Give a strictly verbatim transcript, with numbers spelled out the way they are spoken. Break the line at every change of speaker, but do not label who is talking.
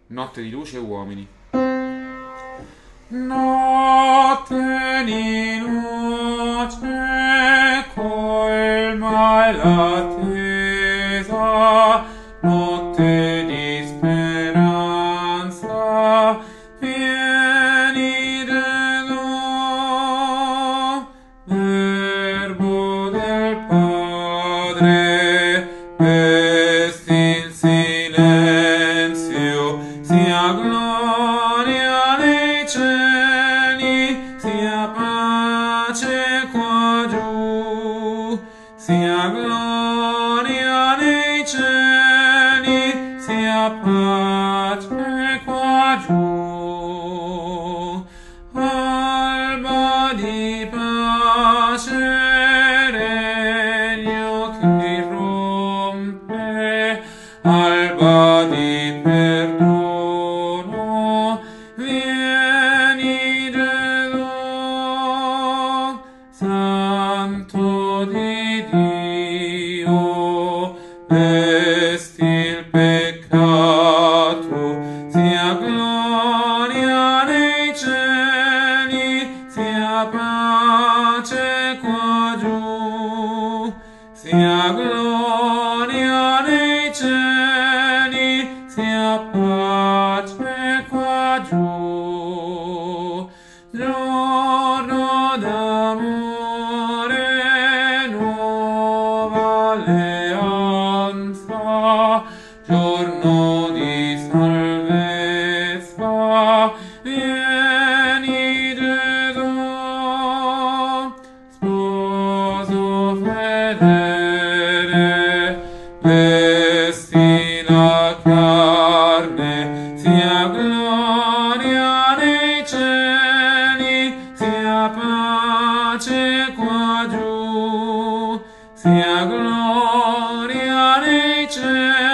Notte di luce e uomini.
Notte di luce, colma l'attesa, notte di speranza, vieni Gesù, Verbo del Padre, vesti il silenzio, sia gloria nei cieli, sia pace qua giù, sia gloria nei cieli, sia pace qua giù. Alba di pace, regno che rompe, alba di perdono, vieni Gesù, Santo di Dio, vesti il peccato, sia gloria nei cieli, sia pace qua giù, sia gloria nei cieli, sia pace qua giù. Giorno d'amore, nuova alleanza, giorno di salvezza, vieni Gesù, sposo fedele, vesti la carne, sia gloria nei cieli, sia pace qua giù, sia gloria nei cieli.